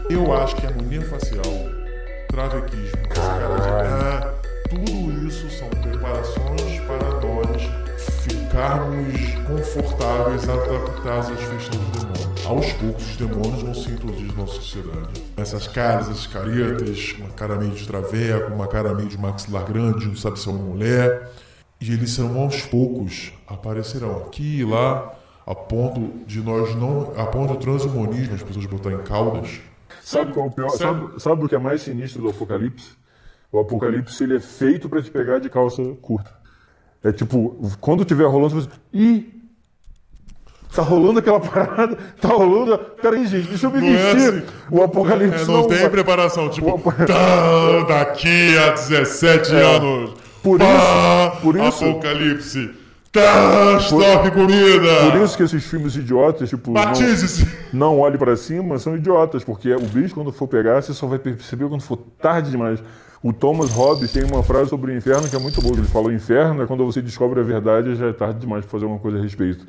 Eu acho que harmonia facial, travequismo, essa cara de tudo isso são preparações para nós ficarmos confortáveis, adaptados às festas do demônio. Aos poucos os demônios vão se introduzir na nossa sociedade. Essas caras, essas caretas, uma cara meio de traveco, uma cara meio de maxilar grande, não sabe se é uma mulher. E eles serão aos poucos, aparecerão aqui e lá, a ponto do transhumanismo, as pessoas botarem caudas. Sabe qual é o pior? Sabe o que é mais sinistro do Apocalipse? O Apocalipse, ele é feito pra te pegar de calça curta. É tipo, quando tiver rolando, você fala assim, tá rolando aquela parada, tá rolando... Peraí, gente, deixa eu me vestir. Assim. O Apocalipse não tem preparação, tipo, daqui a 17 anos, por isso, Apocalipse, estoque comida. Por isso que esses filmes idiotas, tipo, batize-se. Não olhe pra cima, são idiotas, porque o bicho, quando for pegar, você só vai perceber quando for tarde demais. O Thomas Hobbes tem uma frase sobre o inferno que é muito boa. Ele fala: o inferno é quando você descobre a verdade e já é tarde demais para fazer alguma coisa a respeito.